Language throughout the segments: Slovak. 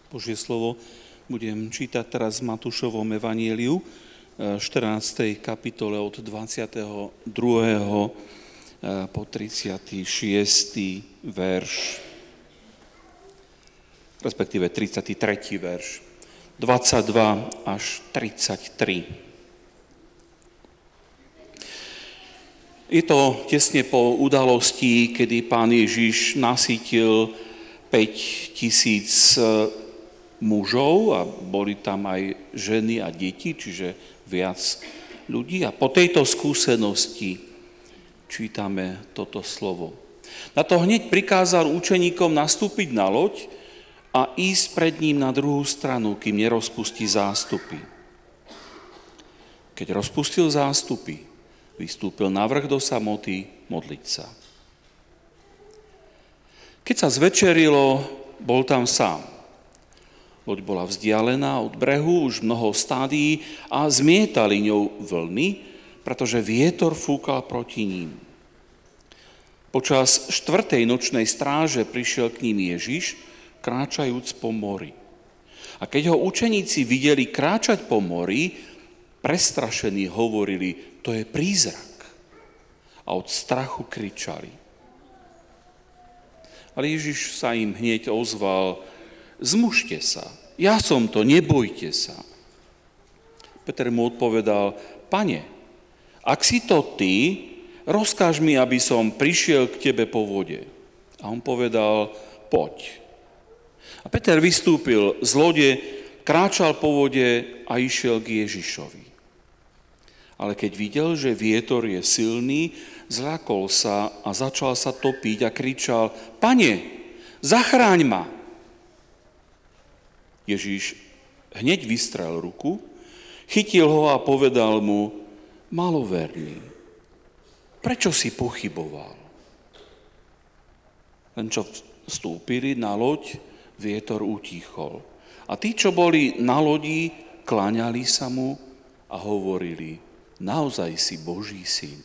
Božie slovo budem čítať teraz v Matúšovom evanjeliu, 14. kapitole od 22. po 36. verš, respektíve 33. verš, 22 až 33. Je to tesne po udalosti, kedy Pán Ježiš nasýtil 5 000 mužov a boli tam aj ženy a deti, čiže viac ľudí. A po tejto skúsenosti čítame toto slovo. Na to hneď prikázal učeníkom nastúpiť na loď a ísť pred ním na druhú stranu, kým nerozpustí zástupy. Keď rozpustil zástupy, vystúpil na vrch do samoty modliť sa. Keď sa zvečerilo, bol tam sám. Loď bola vzdialená od brehu už mnoho stádií a zmietali ňou vlny, pretože vietor fúkal proti ním. Počas 4. nočnej stráže prišiel k ním Ježiš, kráčajúc po mori. A keď ho učeníci videli kráčať po mori, prestrašení hovorili, to je prízrak. A od strachu kričali. Ale Ježiš sa im hneď ozval, zmužte sa, ja som to, nebojte sa. Peter mu odpovedal, Pane, ak si to ty, rozkáž mi, aby som prišiel k tebe po vode. A on povedal, poď. A Peter vystúpil z lode, kráčal po vode a išiel k Ježišovi. Ale keď videl, že vietor je silný, zľakol sa a začal sa topiť a kričal, Pane, zachráň ma. Ježiš hneď vystrel ruku, chytil ho a povedal mu, maloverný, prečo si pochyboval? Len čo vstúpili na loď, vietor utíchol. A tí, čo boli na lodi, kláňali sa mu a hovorili, naozaj si Boží syn.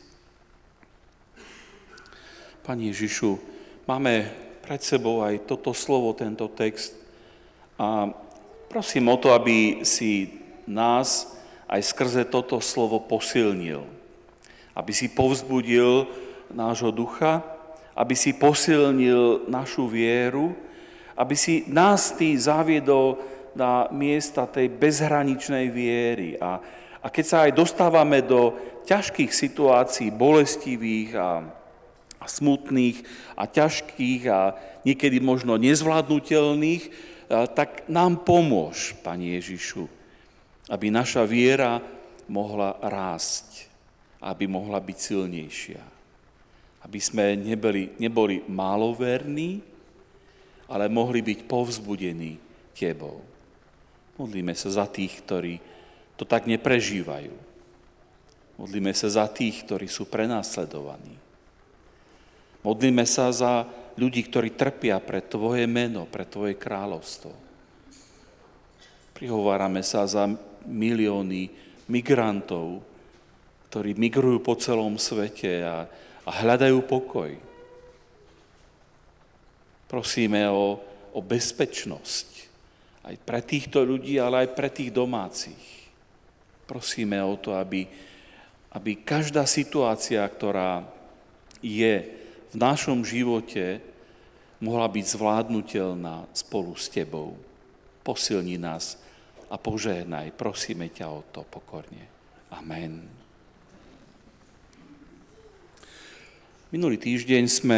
Pane Ježišu, máme pred sebou aj toto slovo, tento text a prosím o to, aby si nás aj skrze toto slovo posilnil. Aby si povzbudil nášho ducha, aby si posilnil našu vieru, aby si nás ty zaviedol na miesta tej bezhraničnej viery. A keď sa aj dostávame do ťažkých situácií, bolestivých a smutných a ťažkých a niekedy možno nezvládnutelných, tak nám pomôž, Pane Ježišu, aby naša viera mohla rásť, aby mohla byť silnejšia. Aby sme neboli máloverní, ale mohli byť povzbudení Tebou. Modlíme sa za tých, ktorí to tak neprežívajú. Modlíme sa za tých, ktorí sú prenasledovaní. Modlíme sa za ľudí, ktorí trpia pre Tvoje meno, pre Tvoje kráľovstvo. Prihovárame sa za milióny migrantov, ktorí migrujú po celom svete a hľadajú pokoj. Prosíme o bezpečnosť aj pre týchto ľudí, ale aj pre tých domácich. Prosíme o to, aby každá situácia, ktorá je v našom živote mohla byť zvládnutelná spolu s Tebou. Posilni nás a požehnaj. Prosíme ťa o to pokorne. Amen. Minulý týždeň sme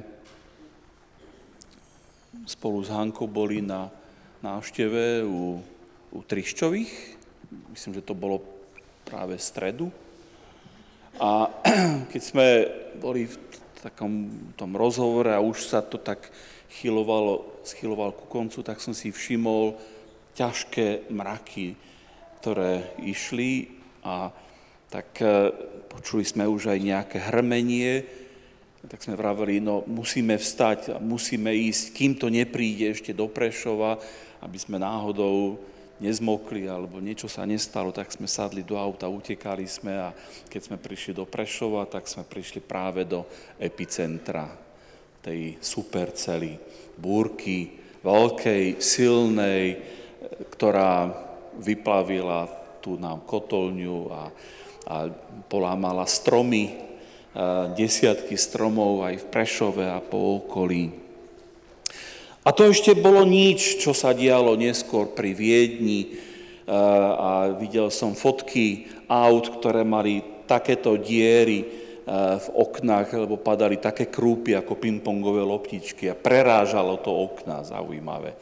spolu s Hankou boli na návšteve u Triščových. Myslím, že to bolo práve v stredu. A keď sme boli v takom tom rozhovore a už sa to tak schyloval ku koncu, tak som si všimol ťažké mraky, ktoré išli a tak počuli sme už aj nejaké hrmenie, tak sme vraveli, no musíme vstať a musíme ísť, kým to nepríde ešte do Prešova, aby sme náhodou nezmokli alebo niečo sa nestalo, tak sme sadli do auta, utekali sme a keď sme prišli do Prešova, tak sme prišli práve do epicentra tej supercely, búrky, veľkej, silnej, ktorá vyplavila tú nám kotolňu a polámala stromy, desiatky stromov aj v Prešove a po okolí. A to ešte bolo nič, čo sa dialo neskôr pri Viedni. A videl som fotky aut, ktoré mali takéto diery v oknách, lebo padali také krúpy ako pingpongové loptičky a prerážalo to okná, zaujímavé.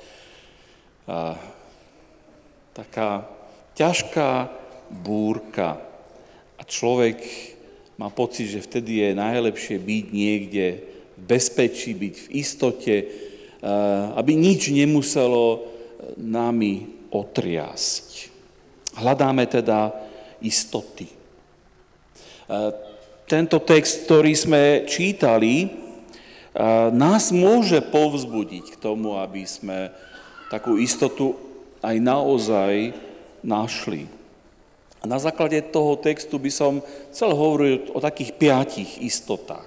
Taká ťažká búrka a človek má pocit, že vtedy je najlepšie byť niekde v bezpečí, byť v istote, aby nič nemuselo nami otriasť. Hľadáme teda istoty. Tento text, ktorý sme čítali, nás môže povzbudiť k tomu, aby sme takú istotu aj naozaj našli. A na základe toho textu by som chcel hovoriť o takých 5 istotách.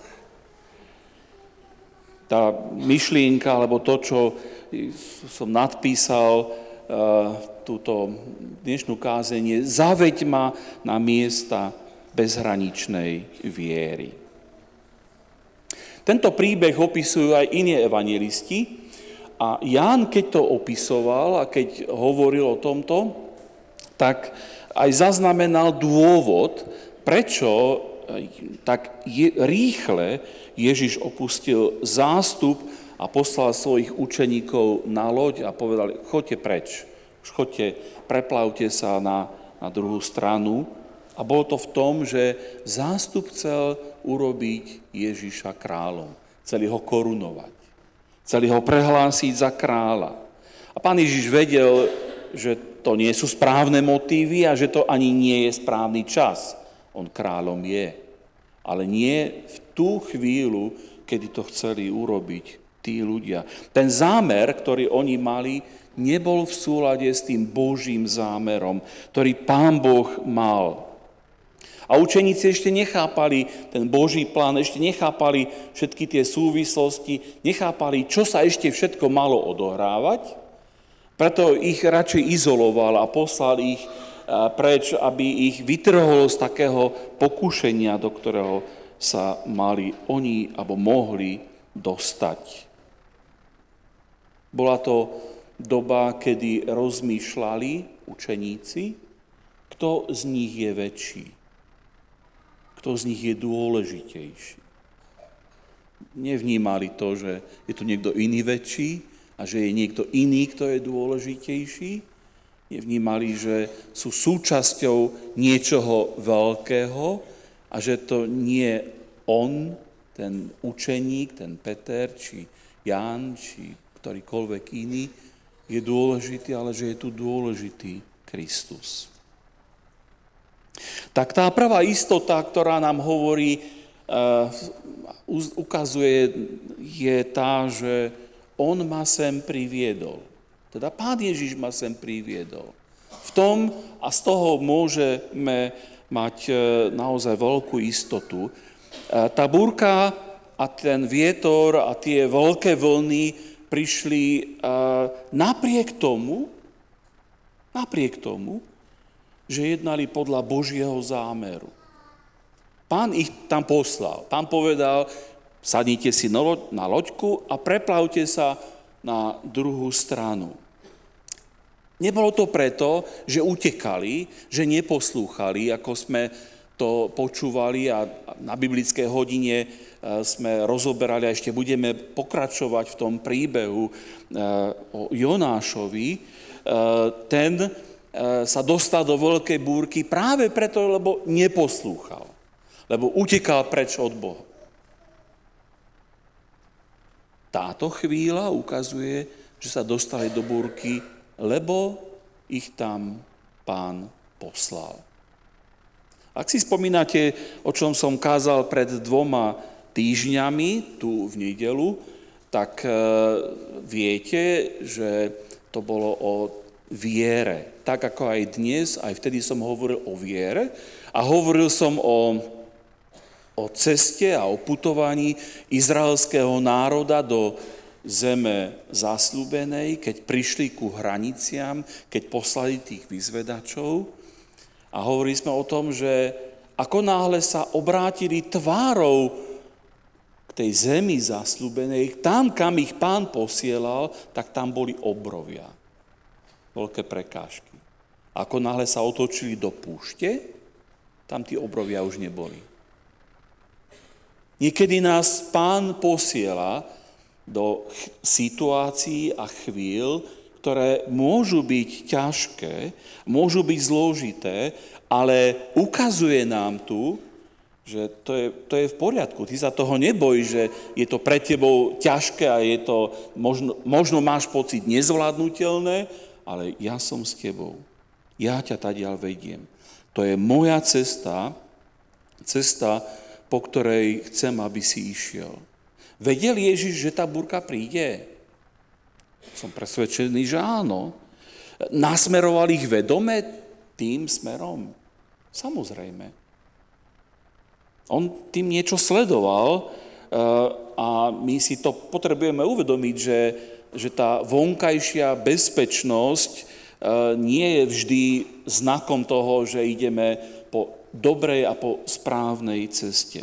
Tá myšlienka, alebo to, čo som nadpísal, túto dnešnú kázenie, zaveď ma na miesta bezhraničnej viery. Tento príbeh opisujú aj iní evanjelisti a Ján, keď to opisoval a keď hovoril o tomto, tak aj zaznamenal dôvod, prečo tak rýchle Ježiš opustil zástup a poslal svojich učeníkov na loď a povedal, choďte preč, už choďte, preplavte sa na druhú stranu. A bolo to v tom, že zástup chcel urobiť Ježiša kráľom. Chceli ho korunovať. Chceli ho prehlásiť za kráľa. A pán Ježiš vedel, že to nie sú správne motívy a že to ani nie je správny čas. On kráľom je. Ale nie v tú chvíľu, kedy to chceli urobiť tí ľudia. Ten zámer, ktorý oni mali, nebol v súlade s tým Božím zámerom, ktorý Pán Boh mal. A učeníci ešte nechápali ten Boží plán, ešte nechápali všetky tie súvislosti, nechápali, čo sa ešte všetko malo odohrávať. Preto ich radšej izoloval a poslal ich preč, aby ich vytrhol z takého pokušenia, do ktorého sa mali oni alebo mohli dostať. Bola to doba, kedy rozmýšľali učeníci, kto z nich je väčší. Kto z nich je dôležitejší. Nevnímali to, že je tu niekto iný väčší a že je niekto iný, kto je dôležitejší. Nevnímali, že sú súčasťou niečoho veľkého a že to nie on, ten učeník, ten Peter, či Ján, či ktorýkoľvek iný, je dôležitý, ale že je tu dôležitý Kristus. Tak tá prvá istota, ktorá nám hovorí, ukazuje, je tá, že on ma sem priviedol. Teda Pán Ježiš ma sem priviedol. V tom a z toho môžeme mať naozaj veľkú istotu. Tá búrka a ten vietor a tie veľké vlny prišli napriek tomu, že jednali podľa Božieho zámeru. Pán ich tam poslal. Pán povedal, sadnite si na loďku a preplavte sa na druhú stranu. Nebolo to preto, že utekali, že neposlúchali, ako sme to počúvali a na biblickej hodine sme rozoberali a ešte budeme pokračovať v tom príbehu o Jonášovi. Ten sa dostal do veľkej búrky práve preto, lebo neposlúchal. Lebo utekal preč od Boha. Táto chvíľa ukazuje, že sa dostali do búrky, lebo ich tam Pán poslal. Ak si spomínate, o čom som kázal pred 2 týždňami, tu v nedeľu, tak viete, že to bolo o viere. Tak ako aj dnes, aj vtedy som hovoril o viere a hovoril som o ceste a o putovaní izraelského národa do zeme zasľúbenej, keď prišli ku hraniciam, keď poslali tých vyzvedačov. A hovorili sme o tom, že ako náhle sa obrátili tvárou k tej zemi zasľúbenej, tam, kam ich Pán posielal, tak tam boli obrovia. Veľké prekážky. Ako náhle sa otočili do púšte, tam tí obrovia už neboli. Niekedy nás Pán posiela do situácií a chvíľ, ktoré môžu byť ťažké, môžu byť zložité, ale ukazuje nám tu, že to je v poriadku. Ty sa toho neboj, že je to pre tebou ťažké a je to, možno máš pocit nezvládnutelné, ale ja som s tebou. Ja ťa tadiaľ vediem. To je moja cesta, po ktorej chcem, aby si išiel. Vedel Ježiš, že tá búrka príde? Som presvedčený, že áno. Nasmeroval ich vedome tým smerom? Samozrejme. On tým niečo sledoval a my si to potrebujeme uvedomiť, že tá vonkajšia bezpečnosť nie je vždy znakom toho, že ideme po dobrej a po správnej ceste.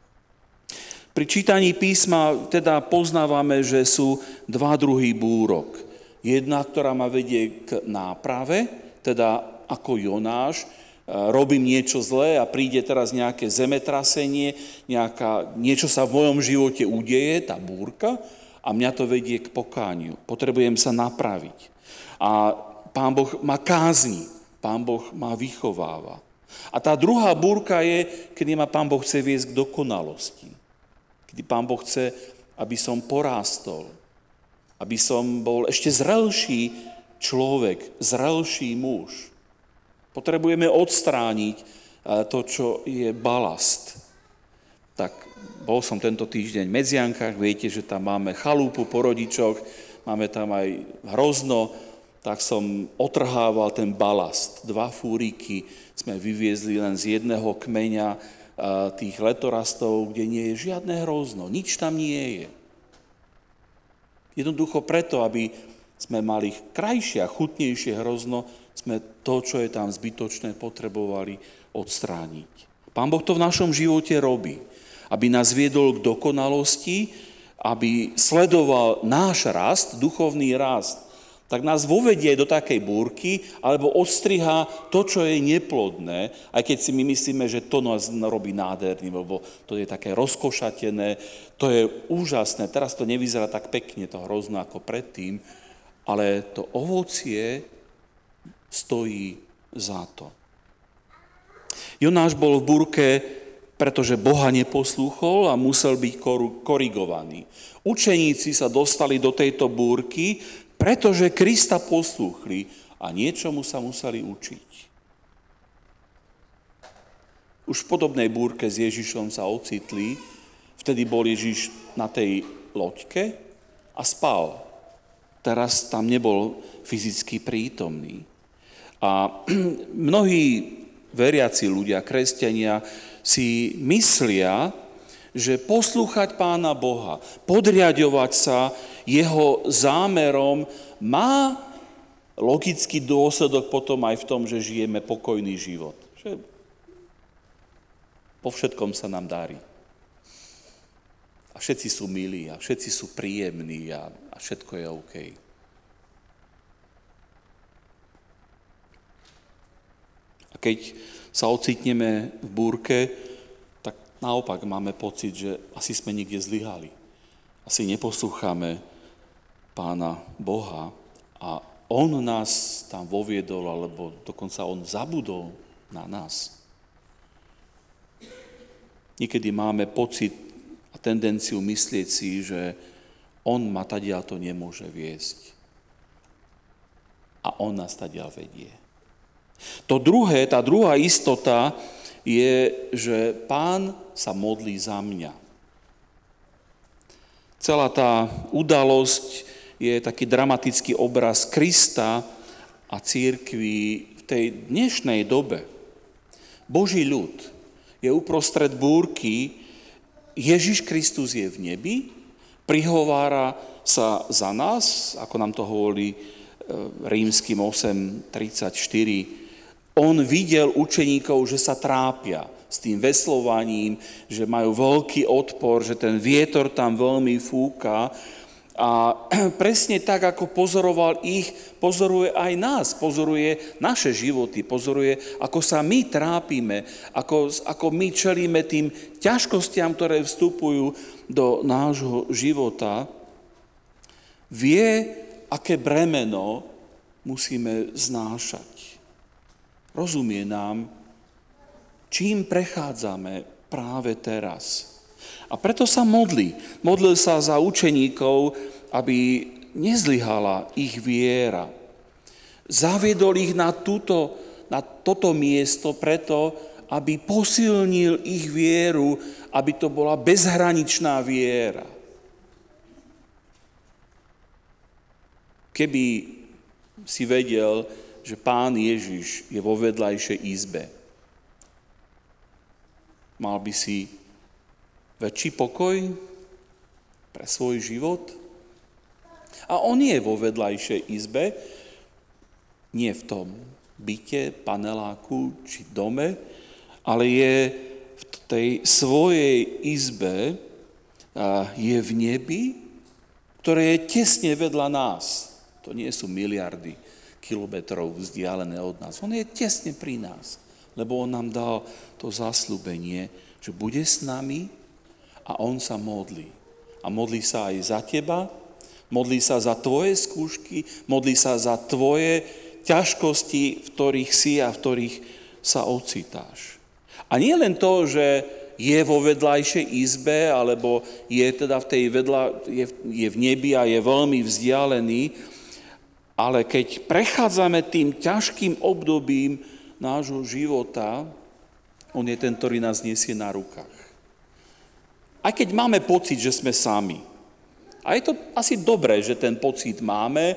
Pri čítaní písma teda poznávame, že sú dva druhy búrok. Jedna, ktorá ma vedie k náprave, teda ako Jonáš, robím niečo zlé a príde teraz nejaké zemetrasenie, niečo sa v mojom živote udeje, tá búrka, a mňa to vedie k pokániu. Potrebujem sa napraviť. A Pán Boh ma kázni, Pán Boh ma vychováva. A tá druhá búrka je, kedy ma Pán Boh chce viesť k dokonalosti. Kedy Pán Boh chce, aby som porástol, aby som bol ešte zrelší človek, zrelší muž. Potrebujeme odstrániť to, čo je balast. Tak bol som tento týždeň v Medziankách, viete, že tam máme chalúpu po rodičoch, máme tam aj hrozno, tak som otrhával ten balast. 2 fúriky sme vyviezli len z jedného kmeňa tých letorastov, kde nie je žiadne hrozno, nič tam nie je. Jednoducho preto, aby sme mali krajšie a chutnejšie hrozno, sme to, čo je tam zbytočné, potrebovali odstrániť. Pán Boh to v našom živote robí, aby nás viedol k dokonalosti, aby sledoval náš rast, duchovný rast, tak nás vovedie do takej búrky, alebo odstrihá to, čo je neplodné, aj keď si my myslíme, že to nás robí nádherným, lebo to je také rozkošatené, to je úžasné, teraz to nevyzerá tak pekne, to hrozno ako predtým, ale to ovocie stojí za to. Jonáš bol v búrke, pretože Boha neposlúchol a musel byť korigovaný. Učeníci sa dostali do tejto búrky, pretože Krista poslúchli a niečomu sa museli učiť. Už v podobnej búrke s Ježišom sa ocitli, vtedy bol Ježiš na tej loďke a spal. Teraz tam nebol fyzicky prítomný. A mnohí veriaci ľudia, kresťania, si myslia, že poslúchať Pána Boha, podriaďovať sa jeho zámerom má logický dôsledok potom aj v tom, že žijeme pokojný život. Že po všetkom sa nám darí. A všetci sú milí a všetci sú príjemní a všetko je OK. A keď sa ocitneme v búrke, tak naopak máme pocit, že asi sme niekde zlyhali. Asi neposlúchame Pána Boha a on nás tam voviedol, alebo dokonca on zabudol na nás. Niekedy máme pocit a tendenciu myslieť si, že on ma tadiaľ to nemôže viesť. A on nás tadiaľ vedie. To druhé, tá druhá istota je, že Pán sa modlí za mňa. Celá tá udalosť je taký dramatický obraz Krista a cirkvi v tej dnešnej dobe. Boží ľud je uprostred búrky, Ježiš Kristus je v nebi, prihovára sa za nás, ako nám to hovorí Rímskym 8:34. On videl učeníkov, že sa trápia s tým veslovaním, že majú veľký odpor, že ten vietor tam veľmi fúka. A presne tak, ako pozoroval ich, pozoruje aj nás, pozoruje naše životy, pozoruje, ako sa my trápime, ako my čelíme tým ťažkostiam, ktoré vstupujú do nášho života. Vie, aké bremeno musíme znášať. Rozumie nám, čím prechádzame práve teraz. A preto sa modlí. Modlil sa za učeníkov, aby nezlyhala ich viera. Zaviedol ich na toto miesto preto, aby posilnil ich vieru, aby to bola bezhraničná viera. Keby si vedel, že Pán Ježiš je vo vedľajšej izbe, mal by si väčší pokoj pre svoj život? A on je vo vedľajšej izbe, nie v tom byte, paneláku či dome, ale je v tej svojej izbe, je v nebi, ktoré je tesne vedľa nás. To nie sú miliardy kilometrov vzdialené od nás. On je tesne pri nás, lebo on nám dal to zasľúbenie, že bude s nami a on sa modlí. A modlí sa aj za teba, modlí sa za tvoje skúšky, modlí sa za tvoje ťažkosti, v ktorých si a v ktorých sa ocitáš. A nie len to, že je vo vedľajšej izbe, alebo je teda je v nebi a je veľmi vzdialený, ale keď prechádzame tým ťažkým obdobím nášho života, on je ten, ktorý nás nesie na rukách. Aj keď máme pocit, že sme sami. A je to asi dobré, že ten pocit máme,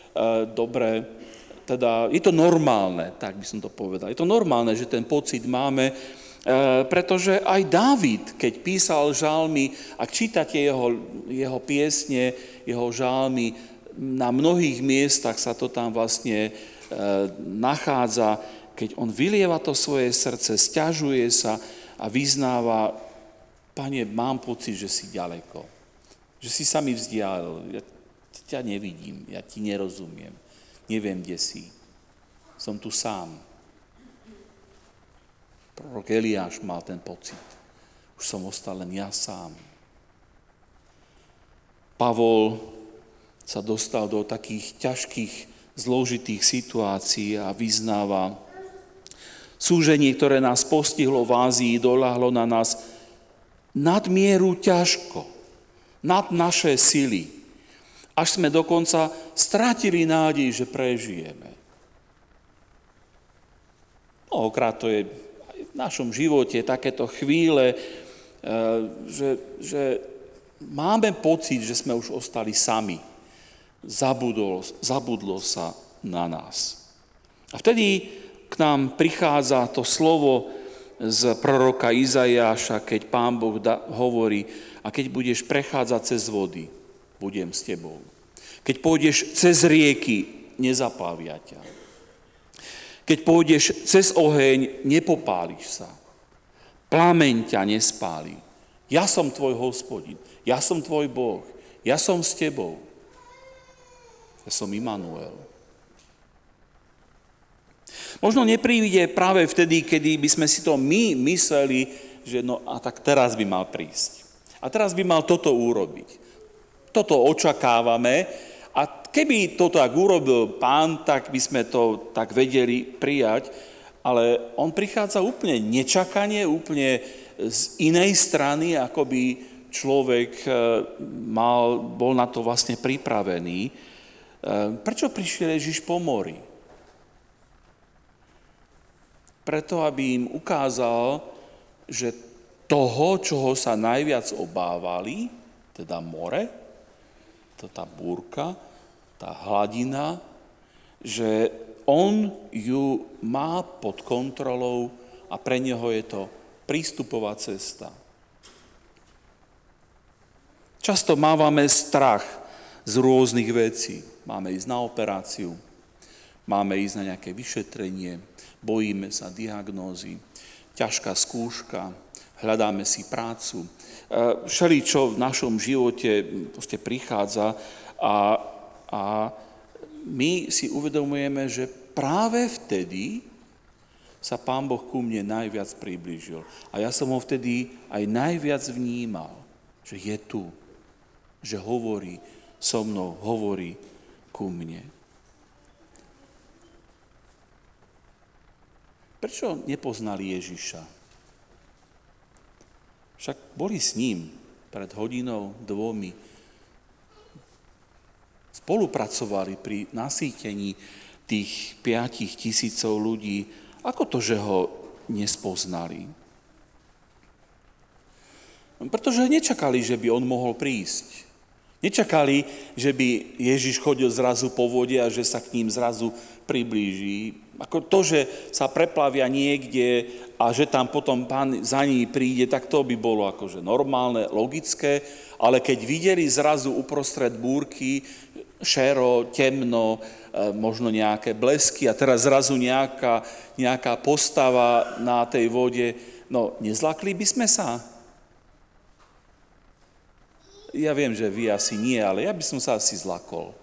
je to normálne, tak by som to povedal. Je to normálne, že ten pocit máme, pretože aj Dávid, keď písal žalmy, ak čítate jeho piesne, jeho žalmy, na mnohých miestach sa to tam vlastne nachádza, keď on vylieva to svoje srdce, sťažuje sa a vyznáva: Pane, mám pocit, že si ďaleko, že si sa mi vzdialil, ja ťa nevidím, ja ti nerozumiem, neviem, kde si, som tu sám. Prorok Eliáš mal ten pocit, už som ostal len ja sám. Pavol sa dostal do takých ťažkých, zložitých situácií a vyznáva: súženie, ktoré nás postihlo v Ázii, doľahlo na nás nadmieru ťažko, nad naše sily, až sme dokonca stratili nádej, že prežijeme. Mnohokrát to je aj v našom živote takéto chvíle, že máme pocit, že sme už ostali sami. Zabudlo sa na nás. A vtedy k nám prichádza to slovo z proroka Izaiáša, keď Pán Boh hovorí: a keď budeš prechádzať cez vody, budem s tebou. Keď pôjdeš cez rieky, nezaplavia ťa. Keď pôjdeš cez oheň, nepopáliš sa. Plameň ťa nespáli. Ja som tvoj Hospodin, ja som tvoj Boh, ja som s tebou. Ja som Imanuel. Možno nepríde práve vtedy, kedy by sme si to my mysleli, že no a tak teraz by mal prísť. A teraz by mal toto urobiť. Toto očakávame a keby to tak urobil Pán, tak by sme to tak vedeli prijať, ale on prichádza úplne nečakanie, úplne z inej strany, ako by človek bol na to vlastne pripravený. Prečo prišiel Ježiš po mori? Preto, aby im ukázal, že toho, čoho sa najviac obávali, teda more, tá búrka, tá hladina, že on ju má pod kontrolou a pre neho je to prístupová cesta. Často mávame strach z rôznych vecí. Máme ísť na operáciu, máme ísť na nejaké vyšetrenie, bojíme sa diagnózy, ťažká skúška, hľadáme si prácu. Všeličo v našom živote proste prichádza a my si uvedomujeme, že práve vtedy sa Pán Boh ku mne najviac priblížil. A ja som ho vtedy aj najviac vnímal, že je tu, že hovorí so mnou, hovorí ku mne. Prečo nepoznali Ježiša? Však boli s ním pred hodinou, dvomi. Spolupracovali pri nasýtení tých 5,000 ľudí. Ako to, že ho nespoznali? Pretože nečakali, že by on mohol prísť. Nečakali, že by Ježiš chodil zrazu po vode a že sa k ním zrazu priblíži. Ako to, že sa preplavia niekde a že tam potom Pán za ní príde, tak to by bolo akože normálne, logické, ale keď videli zrazu uprostred búrky šero, temno, možno nejaké blesky a teraz zrazu nejaká postava na tej vode, no nezlakli by sme sa? Ja viem, že vy asi nie, ale ja by som sa asi zlakol.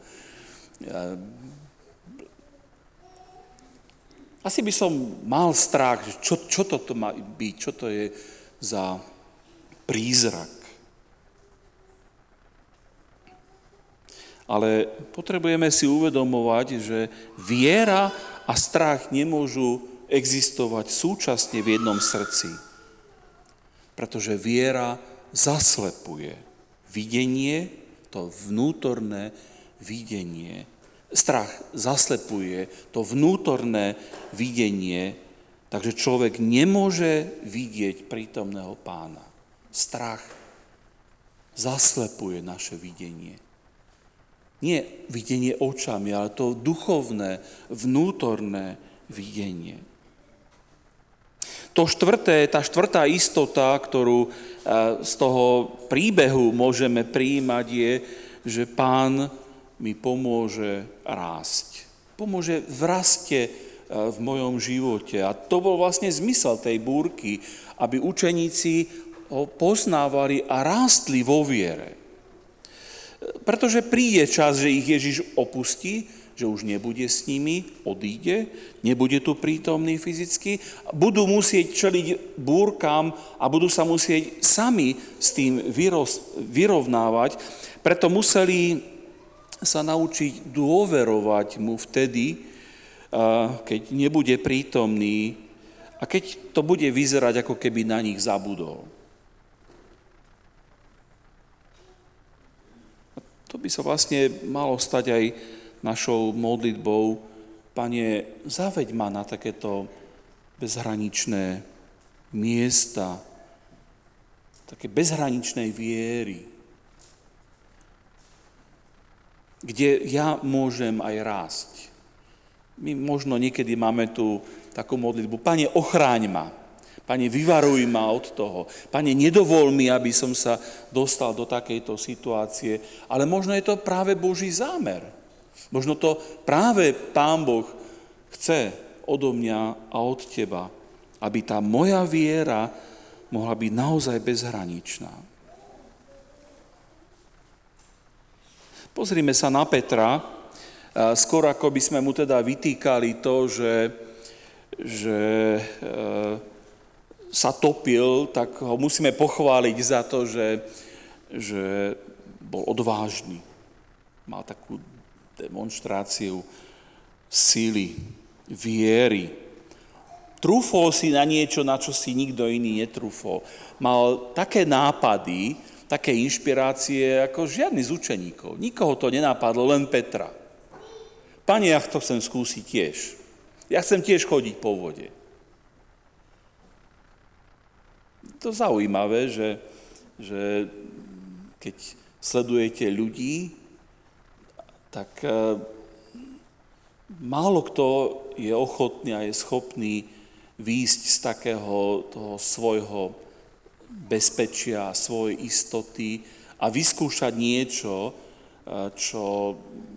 Asi by som mal strach, že čo toto má byť, čo to je za prízrak. Ale potrebujeme si uvedomovať, že viera a strach nemôžu existovať súčasne v jednom srdci. Pretože viera zaslepuje videnie, to vnútorné videnie. Strach zaslepuje to vnútorné videnie, takže človek nemôže vidieť prítomného Pána. Strach zaslepuje naše videnie. Nie videnie očami, ale to duchovné, vnútorné videnie. Tá štvrtá istota, ktorú z toho príbehu môžeme prijímať, je, že Pán mi pomôže rásť. Pomôže v raste v mojom živote. A to bol vlastne zmysel tej búrky, aby učeníci ho poznávali a rástli vo viere. Pretože príde čas, že ich Ježiš opustí, že už nebude s nimi, odíde, nebude tu prítomný fyzicky, budú musieť čeliť búrkam a budú sa musieť sami s tým vyrovnávať. Preto museli sa naučiť dôverovať mu vtedy, keď nebude prítomný a keď to bude vyzerať, ako keby na nich zabudol. To by sa vlastne malo stať aj našou modlitbou. Pane, zaveď ma na takéto bezhraničné miesta, také bezhraničnej viery, kde ja môžem aj rásť. My možno niekedy máme tu takú modlitbu. Pane, ochráň ma. Pane, vyvaruj ma od toho. Pane, nedovol mi, aby som sa dostal do takejto situácie. Ale možno je to práve Boží zámer. Možno to práve Pán Boh chce odo mňa a od teba, aby tá moja viera mohla byť naozaj bezhraničná. Pozrime sa na Petra, skôr ako by sme mu teda vytýkali to, že sa topil, tak ho musíme pochváliť za to, že bol odvážny. Mal takú demonštráciu síly, viery. Trúfol si na niečo, na čo si nikto iný netrúfol. Mal také nápady, také inšpirácie ako žiadny z učeníkov. Nikoho to nenápadlo, len Petra. Pane, ja to chcem skúsiť tiež. Ja chcem tiež chodiť po vode. To je zaujímavé, že keď sledujete ľudí, tak málo kto je ochotný a je schopný výjsť z takého toho svojho bezpečia, svojej istoty a vyskúšať niečo, čo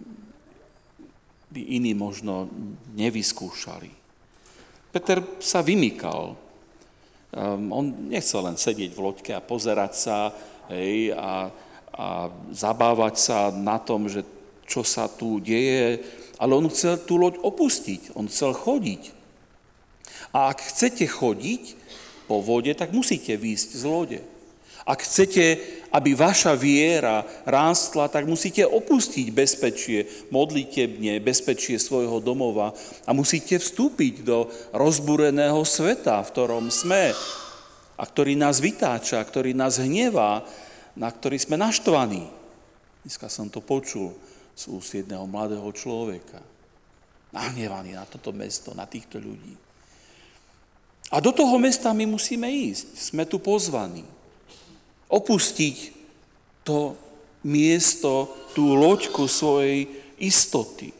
by iní možno nevyskúšali. Peter sa vymykal. On nechcel len sedieť v loďke a pozerať sa, hej, a zabávať sa na tom, že čo sa tu deje, ale on chcel tú loď opustiť, on chcel chodiť. A ak chcete chodiť po vode, tak musíte výjsť z lode. Ak chcete, aby vaša viera rástla, tak musíte opustiť bezpečie, modlitebne, bezpečie svojho domova a musíte vstúpiť do rozbúreného sveta, v ktorom sme a ktorý nás vytáča, ktorý nás hnevá, na ktorý sme naštvaní. Dneska som to počul z úst jedného mladého človeka. Nahnevaný na toto mesto, na týchto ľudí. A do toho mesta my musíme ísť. Sme tu pozvaní. Opustiť to miesto, tú loďku svojej istoty.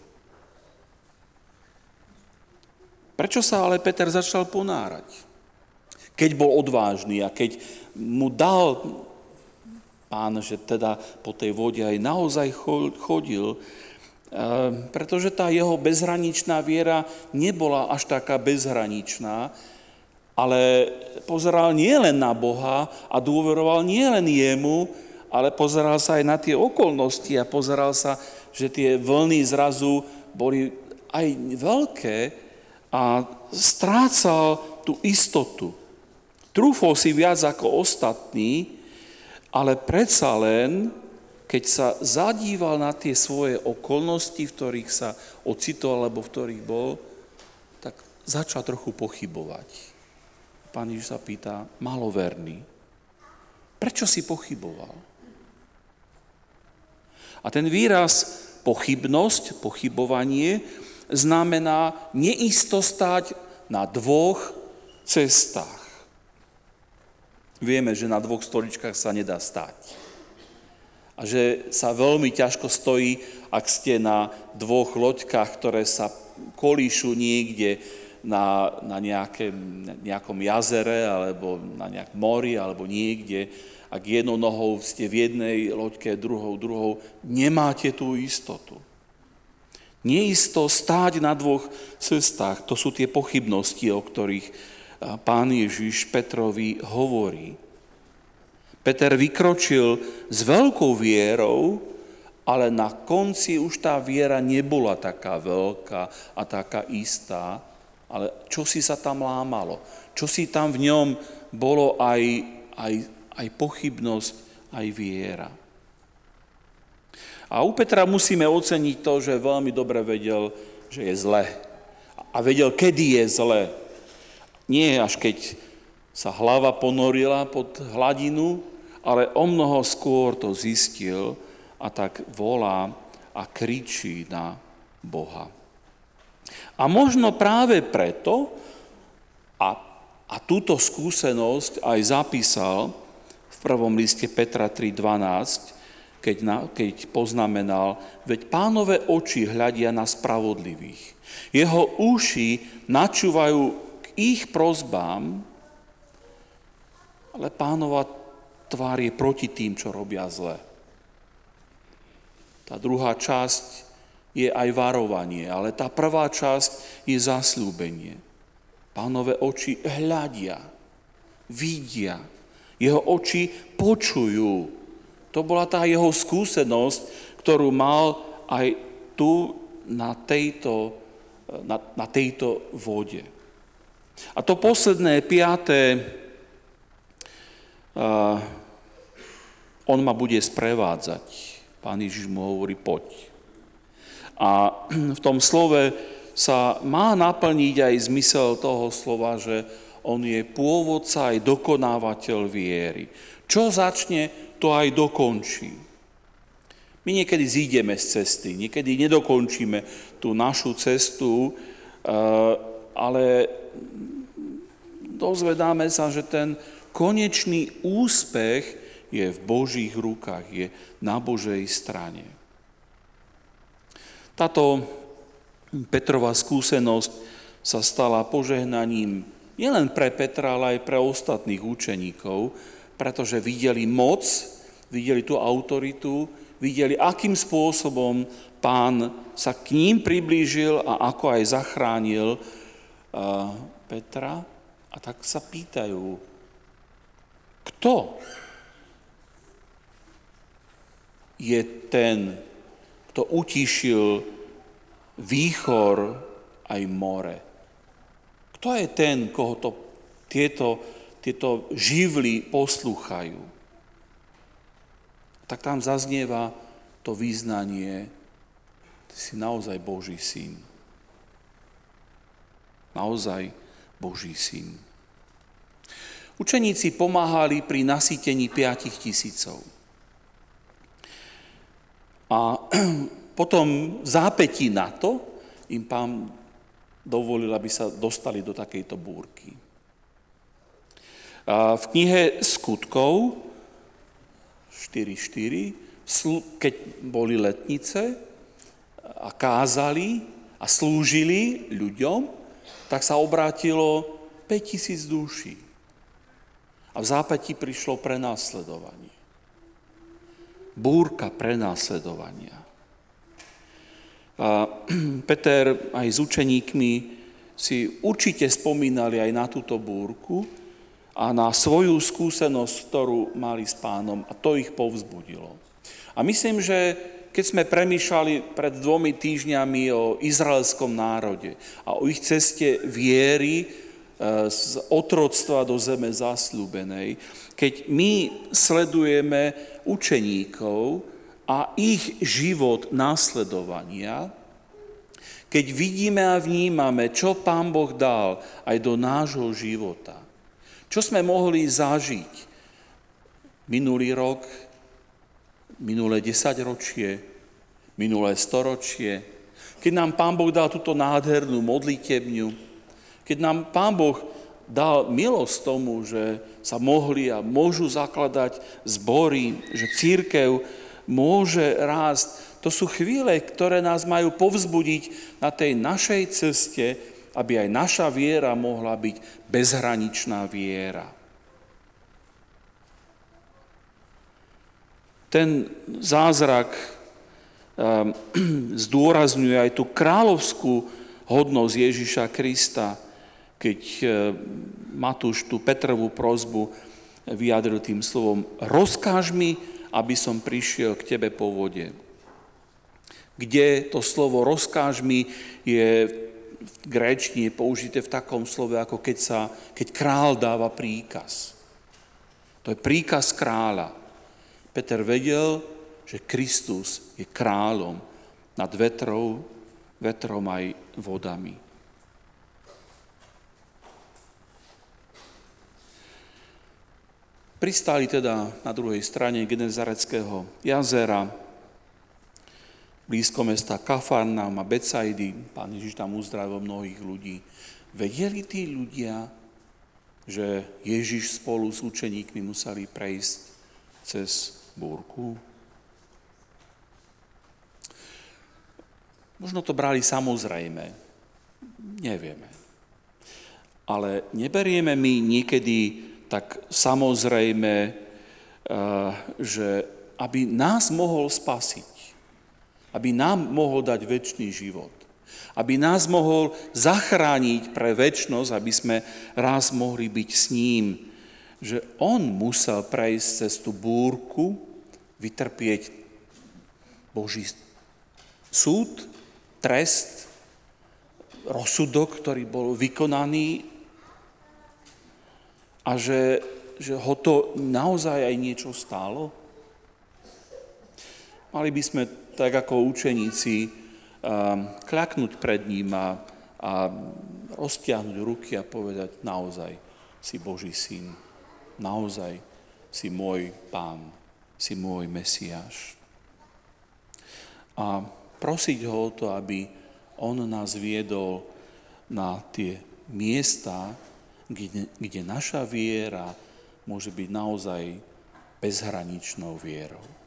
Prečo sa ale Peter začal ponárať? Keď bol odvážny a keď mu dal Pán, že teda po tej vode aj naozaj chodil, pretože tá jeho bezhraničná viera nebola až taká bezhraničná, ale pozeral nie len na Boha a dôveroval nie len jemu, ale pozeral sa aj na tie okolnosti a pozeral sa, že tie vlny zrazu boli aj veľké a strácal tú istotu. Trúfol si viac ako ostatní, ale predsa len, keď sa zadíval na tie svoje okolnosti, v ktorých sa ocitol alebo v ktorých bol, tak začal trochu pochybovať. Pán Ježiš sa pýta, maloverný, prečo si pochyboval? A ten výraz pochybnosť, pochybovanie, znamená neisto stáť na dvoch cestách. Vieme, že na dvoch stoličkách sa nedá stáť. A že sa veľmi ťažko stojí, ak ste na dvoch loďkách, ktoré sa kolíšu niekde na nejakom jazere, alebo na nejakom mori, alebo niekde. Ak jednou nohou ste v jednej loďke, druhou, nemáte tú istotu. Neisto stáť na dvoch cestách, to sú tie pochybnosti, o ktorých Pán Ježiš Petrovi hovorí. Peter vykročil s veľkou vierou, ale na konci už tá viera nebola taká veľká a taká istá, ale čo si sa tam lámalo, čo si tam v ňom bolo aj pochybnosť, aj viera. A u Petra musíme oceniť to, že veľmi dobre vedel, že je zle. A vedel, kedy je zle. Nie až keď sa hlava ponorila pod hladinu, ale o mnoho skôr to zistil a tak volá a kričí na Boha. A možno práve preto, a túto skúsenosť aj zapísal v prvom liste Petra 3.12, keď poznamenal, veď Pánove oči hľadia na spravodlivých. Jeho uši načúvajú k ich prosbám, ale Pánova tvár je proti tým, čo robia zle. Tá druhá časť je aj varovanie, ale tá prvá časť je zasľúbenie. Pánove oči hľadia, vidia, jeho oči počujú. To bola tá jeho skúsenosť, ktorú mal aj tu na tejto vode. A to posledné, 5. On ma bude sprevádzať. Pán Ježiš mu hovorí, poď. A v tom slove sa má naplniť aj zmysel toho slova, že on je pôvodca aj dokonávateľ viery. Čo začne, to aj dokončí. My niekedy zídeme z cesty, niekedy nedokončíme tú našu cestu, ale dozvedáme sa, že ten konečný úspech je v Božích rukách, je na Božej strane. Táto Petrova skúsenosť sa stala požehnaním nielen pre Petra, ale aj pre ostatných učeníkov, pretože videli moc, videli tú autoritu, videli, akým spôsobom Pán sa k ním priblížil a ako aj zachránil Petra. A tak sa pýtajú, kto je ten, kto utišil výchor aj more? Kto je ten, koho tieto živly poslúchajú? Tak tam zaznieva to význanie, ty si naozaj Boží syn. Naozaj Boží syn. Učeníci pomáhali pri nasýtení 5 000. A potom v zápätí na to im Pán dovolil, aby sa dostali do takejto búrky. A v knihe Skutkov 4.4, keď boli letnice a kázali a slúžili ľuďom, tak sa obrátilo 5 000 duší. A v zápätí prišlo prenasledovanie. Búrka prenasledovania. A Peter aj s učeníkmi si určite spomínali aj na túto búrku a na svoju skúsenosť, ktorú mali s Pánom, a to ich povzbudilo. A myslím, že keď sme premýšľali pred 2 týždňami o izraelskom národe a o ich ceste viery z otroctva do zeme zasľúbenej, keď my sledujeme učeníkov a ich život následovania, keď vidíme a vnímame, čo Pán Boh dal aj do nášho života, čo sme mohli zažiť minulý rok, minulé 10-ročie, minulé storočie, keď nám Pán Boh dal túto nádhernú modlitebňu, keď nám Pán Boh dal milosť tomu, že sa mohli a môžu zakladať zbory, že cirkev môže rásť. To sú chvíle, ktoré nás majú povzbudiť na tej našej ceste, aby aj naša viera mohla byť bezhraničná viera. Ten zázrak zdôrazňuje aj tú kráľovskú hodnosť Ježiša Krista, keď Matúš tú Petrovú prosbu vyjadril tým slovom: rozkáž mi, aby som prišiel k tebe po vode. Kde to slovo rozkáž mi je v gréčtine použité v takom slove, ako keď král dáva príkaz. To je príkaz kráľa. Peter vedel, že Kristus je kráľom nad vetrom aj vodami. Pristáli teda na druhej strane Genezareckého jazera, blízko mesta Kafarnaum a Betsaidy. Pán Ježiš tam uzdravil mnohých ľudí. Vedeli tí ľudia, že Ježiš spolu s učeníkmi museli prejsť cez búrku? Možno to brali samozrejme. Nevieme. Ale neberieme my niekedy tak samozrejme, že aby nás mohol spasiť, aby nám mohol dať večný život, aby nás mohol zachrániť pre večnosť, aby sme raz mohli byť s ním, že on musel prejsť cez tú búrku, vytrpieť Boží súd, trest, rozsudok, ktorý bol vykonaný, a že ho to naozaj aj niečo stálo? Mali by sme, tak ako učeníci, kľaknúť pred ním a roztiahnuť ruky a povedať: naozaj si Boží syn, naozaj si môj Pán, si môj Mesiáš. A prosiť ho o to, aby on nás viedol na tie miesta, kde naša viera môže byť naozaj bezhraničnou vierou.